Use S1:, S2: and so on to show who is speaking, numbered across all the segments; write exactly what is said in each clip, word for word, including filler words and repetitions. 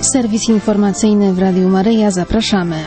S1: Serwis informacyjny w Radiu Maryja. Zapraszamy.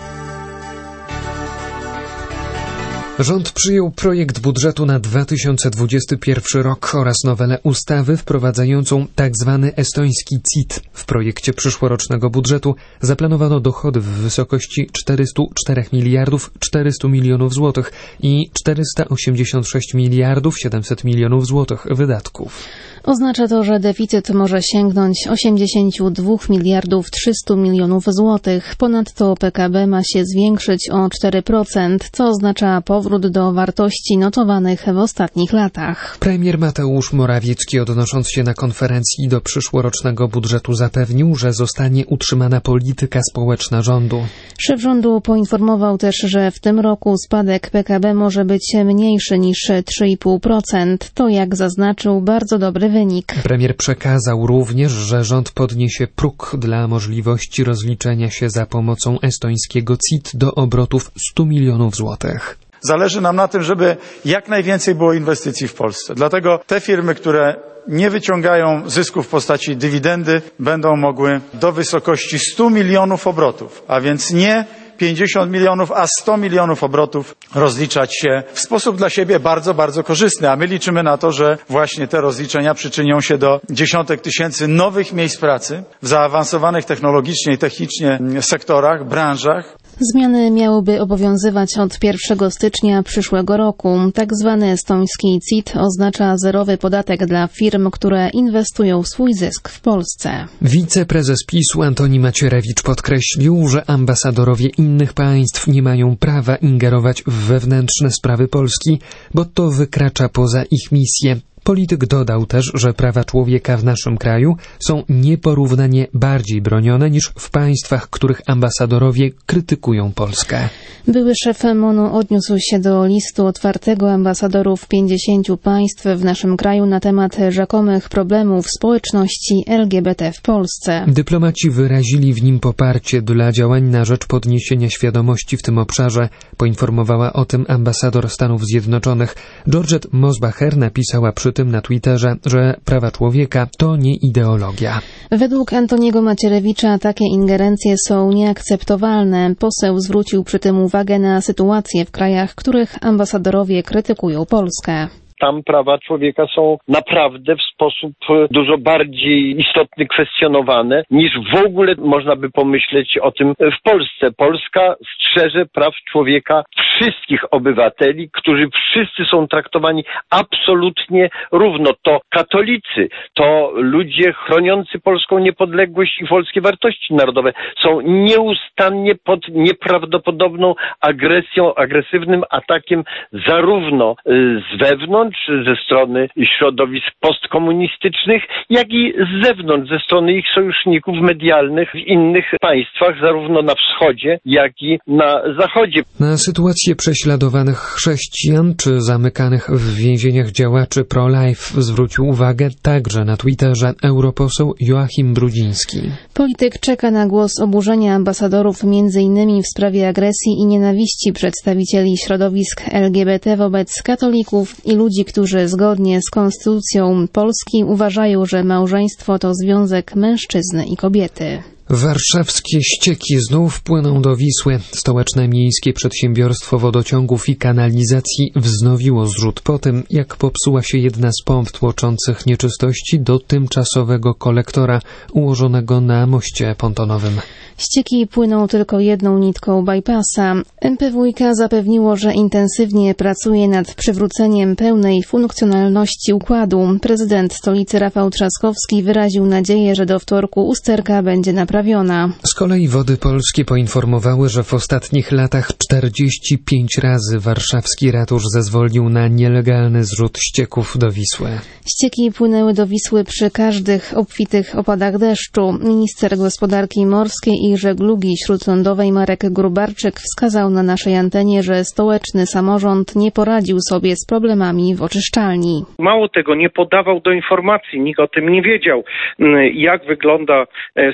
S2: Rząd przyjął projekt budżetu na dwa tysiące dwudziesty pierwszy rok oraz nowelę ustawy wprowadzającą tzw. estoński C I T. W projekcie przyszłorocznego budżetu zaplanowano dochody w wysokości czterysta cztery miliardów czterysta milionów złotych i czterysta osiemdziesiąt sześć miliardów siedemset milionów złotych wydatków.
S1: Oznacza to, że deficyt może sięgnąć osiemdziesiąt dwa miliardów trzysta milionów złotych. Ponadto P K B ma się zwiększyć o cztery procent, co oznacza powrót do wartości notowanych w ostatnich latach.
S2: Premier Mateusz Morawiecki, odnosząc się na konferencji do przyszłorocznego budżetu, zapewnił, że zostanie utrzymana polityka społeczna rządu.
S1: Szef rządu poinformował też, że w tym roku spadek P K B może być mniejszy niż trzy i pół procent. To, jak zaznaczył, bardzo dobry wynik.
S2: Premier przekazał również, że rząd podniesie próg dla możliwości rozliczenia się za pomocą estońskiego C I T do obrotów stu milionów złotych.
S3: Zależy nam na tym, żeby jak najwięcej było inwestycji w Polsce. Dlatego te firmy, które nie wyciągają zysku w postaci dywidendy, będą mogły do wysokości stu milionów obrotów, a więc nie pięćdziesiąt milionów, a sto milionów obrotów rozliczać się w sposób dla siebie bardzo, bardzo korzystny. A my liczymy na to, że właśnie te rozliczenia przyczynią się do dziesiątek tysięcy nowych miejsc pracy w zaawansowanych technologicznie i technicznie sektorach, branżach.
S1: Zmiany miałyby obowiązywać od pierwszego stycznia przyszłego roku. Tak zwany estoński C I T oznacza zerowy podatek dla firm, które inwestują swój zysk w Polsce.
S2: Wiceprezes PiS-u Antoni Macierewicz podkreślił, że ambasadorowie innych państw nie mają prawa ingerować w wewnętrzne sprawy Polski, bo to wykracza poza ich misję. Polityk dodał też, że prawa człowieka w naszym kraju są nieporównanie bardziej bronione niż w państwach, których ambasadorowie krytykują Polskę.
S1: Były szef M O N-u odniósł się do listu otwartego ambasadorów pięćdziesięciu państw w naszym kraju na temat rzekomych problemów społeczności L G B T w Polsce.
S2: Dyplomaci wyrazili w nim poparcie dla działań na rzecz podniesienia świadomości w tym obszarze. Poinformowała o tym ambasador Stanów Zjednoczonych. Georgette Mosbacher napisała przy tym na Twitterze, że prawa człowieka to nie ideologia.
S1: Według Antoniego Macierewicza takie ingerencje są nieakceptowalne. Poseł zwrócił przy tym uwagę na sytuację w krajach, których ambasadorowie krytykują Polskę.
S4: Tam prawa człowieka są naprawdę w sposób dużo bardziej istotny kwestionowane niż w ogóle można by pomyśleć o tym w Polsce. Polska strzeże praw człowieka wszystkich obywateli, którzy wszyscy są traktowani absolutnie równo. To katolicy, to ludzie chroniący polską niepodległość i polskie wartości narodowe są nieustannie pod nieprawdopodobną agresją, agresywnym atakiem zarówno z wewnątrz, ze strony środowisk postkomunistycznych, jak i z zewnątrz, ze strony ich sojuszników medialnych w innych państwach, zarówno na wschodzie, jak i na zachodzie.
S2: Na sytuację prześladowanych chrześcijan czy zamykanych w więzieniach działaczy pro-life zwrócił uwagę także na Twitterze europoseł Joachim Brudziński.
S1: Polityk czeka na głos oburzenia ambasadorów między innymi w sprawie agresji i nienawiści przedstawicieli środowisk L G B T wobec katolików i ludzi, którzy zgodnie z konstytucją Polski uważają, że małżeństwo to związek mężczyzny i kobiety.
S2: Warszawskie ścieki znów płyną do Wisły. Stołeczne Miejskie Przedsiębiorstwo Wodociągów i Kanalizacji wznowiło zrzut po tym, jak popsuła się jedna z pomp tłoczących nieczystości do tymczasowego kolektora ułożonego na moście pontonowym.
S1: Ścieki płyną tylko jedną nitką bypassa. M P W iK zapewniło, że intensywnie pracuje nad przywróceniem pełnej funkcjonalności układu. Prezydent stolicy Rafał Trzaskowski wyraził nadzieję, że do wtorku usterka będzie naprawiona.
S2: Z kolei Wody Polskie poinformowały, że w ostatnich latach czterdzieści pięć razy warszawski ratusz zezwolił na nielegalny zrzut ścieków do Wisły.
S1: Ścieki płynęły do Wisły przy każdych obfitych opadach deszczu. Minister gospodarki morskiej i żeglugi śródlądowej Marek Grubarczyk wskazał na naszej antenie, że stołeczny samorząd nie poradził sobie z problemami w oczyszczalni.
S5: Mało tego, nie podawał do informacji, nikt o tym nie wiedział, jak wygląda sytuacja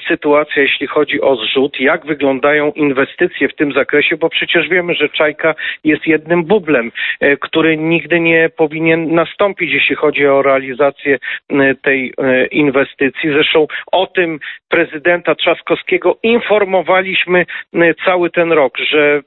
S4: sytuacja, jeśli chodzi o zrzut, jak wyglądają inwestycje w tym zakresie, bo przecież wiemy, że Czajka jest jednym bublem, który nigdy nie powinien nastąpić, jeśli chodzi o realizację tej inwestycji. Zresztą o tym prezydenta Trzaskowskiego informowaliśmy cały ten rok, że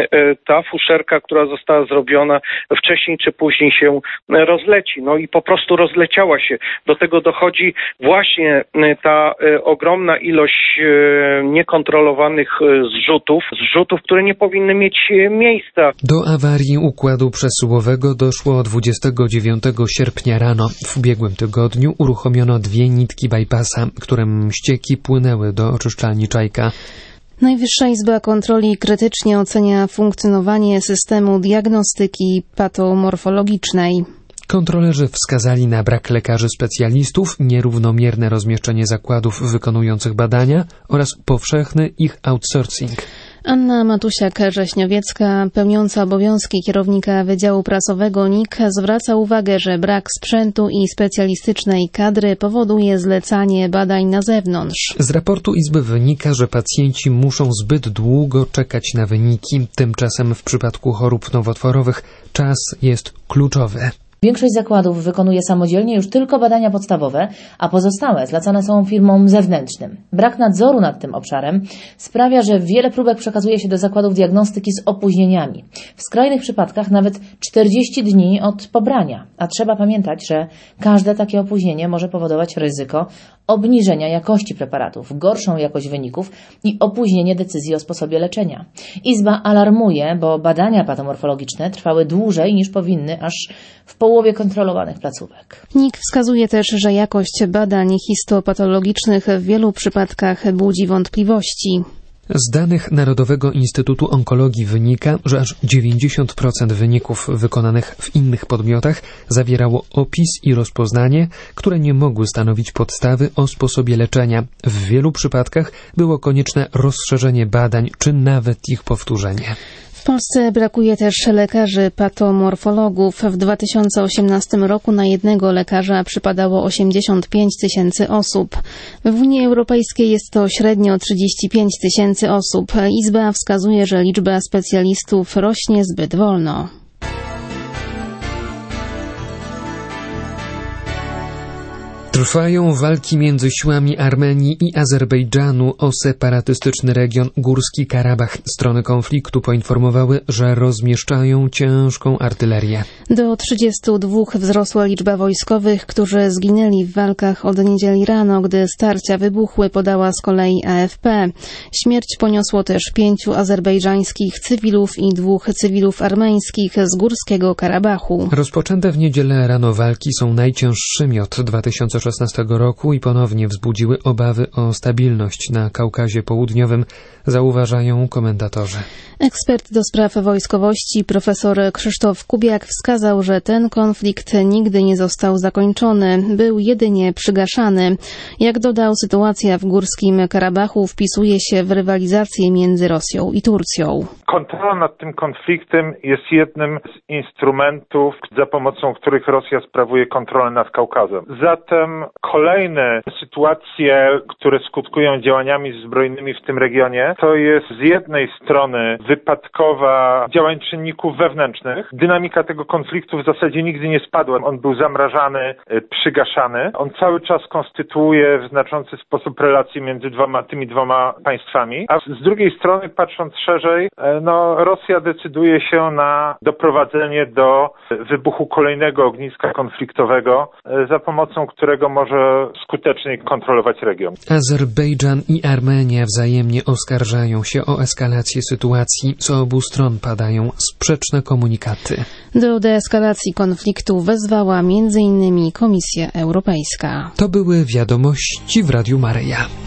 S4: ta fuszerka, która została zrobiona, wcześniej czy później się rozleci. No i po prostu rozleciała się. Do tego dochodzi właśnie ta ogromna ilość niekontrolowanych zrzutów, zrzutów, które nie powinny mieć miejsca.
S2: Do awarii układu przesyłowego doszło dwudziestego dziewiątego sierpnia rano. W ubiegłym tygodniu uruchomiono dwie nitki bypassa, którym ścieki płynęły do oczyszczalni Czajka.
S1: Najwyższa Izba Kontroli krytycznie ocenia funkcjonowanie systemu diagnostyki patomorfologicznej.
S2: Kontrolerzy wskazali na brak lekarzy specjalistów, nierównomierne rozmieszczenie zakładów wykonujących badania oraz powszechny ich outsourcing.
S1: Anna Matusiak-Rześniowiecka, pełniąca obowiązki kierownika Wydziału Prasowego N I K, zwraca uwagę, że brak sprzętu i specjalistycznej kadry powoduje zlecanie badań na zewnątrz.
S2: Z raportu Izby wynika, że pacjenci muszą zbyt długo czekać na wyniki. Tymczasem w przypadku chorób nowotworowych czas jest kluczowy.
S5: Większość zakładów wykonuje samodzielnie już tylko badania podstawowe, a pozostałe zlecane są firmom zewnętrznym. Brak nadzoru nad tym obszarem sprawia, że wiele próbek przekazuje się do zakładów diagnostyki z opóźnieniami. W skrajnych przypadkach nawet czterdzieści dni od pobrania. A trzeba pamiętać, że każde takie opóźnienie może powodować ryzyko obniżenia jakości preparatów, gorszą jakość wyników i opóźnienie decyzji o sposobie leczenia. Izba alarmuje, bo badania patomorfologiczne trwały dłużej niż powinny, aż w połowie kontrolowanych placówek.
S1: N I K wskazuje też, że jakość badań histopatologicznych w wielu przypadkach budzi wątpliwości.
S2: Z danych Narodowego Instytutu Onkologii wynika, że aż dziewięćdziesiąt procent wyników wykonanych w innych podmiotach zawierało opis i rozpoznanie, które nie mogły stanowić podstawy o sposobie leczenia. W wielu przypadkach było konieczne rozszerzenie badań, czy nawet ich powtórzenie.
S1: W Polsce brakuje też lekarzy patomorfologów. W dwa tysiące osiemnastym roku na jednego lekarza przypadało osiemdziesiąt pięć tysięcy osób. W Unii Europejskiej jest to średnio trzydzieści pięć tysięcy osób. Izba wskazuje, że liczba specjalistów rośnie zbyt wolno.
S2: Trwają walki między siłami Armenii i Azerbejdżanu o separatystyczny region Górski Karabach. Strony konfliktu poinformowały, że rozmieszczają ciężką artylerię.
S1: Do trzydziestu dwóch wzrosła liczba wojskowych, którzy zginęli w walkach od niedzieli rano, gdy starcia wybuchły, podała z kolei A F P. Śmierć poniosło też pięciu azerbejdżańskich cywilów i dwóch cywilów armeńskich z Górskiego Karabachu.
S2: Rozpoczęte w niedzielę rano walki są najcięższymi od dwa tysiące szesnastego roku i ponownie wzbudziły obawy o stabilność na Kaukazie Południowym, zauważają komentatorzy.
S1: Ekspert do spraw wojskowości profesor Krzysztof Kubiak wskazał, że ten konflikt nigdy nie został zakończony, był jedynie przygaszany. Jak dodał, sytuacja w Górskim Karabachu wpisuje się w rywalizację między Rosją i Turcją.
S6: Kontrola nad tym konfliktem jest jednym z instrumentów, za pomocą których Rosja sprawuje kontrolę nad Kaukazem. Zatem kolejne sytuacje, które skutkują działaniami zbrojnymi w tym regionie, to jest z jednej strony wypadkowa działań czynników wewnętrznych. Dynamika tego konfliktu w zasadzie nigdy nie spadła. On był zamrażany, przygaszany. On cały czas konstytuuje w znaczący sposób relacje między dwoma, tymi dwoma państwami. A z drugiej strony, patrząc szerzej, no, Rosja decyduje się na doprowadzenie do wybuchu kolejnego ogniska konfliktowego, za pomocą którego może skutecznie kontrolować region.
S2: Azerbejdżan i Armenia wzajemnie oskarżają się o eskalację sytuacji. Z obu stron padają sprzeczne komunikaty.
S1: Do deeskalacji konfliktu wezwała między innymi Komisja Europejska.
S2: To były wiadomości w Radiu Maryja.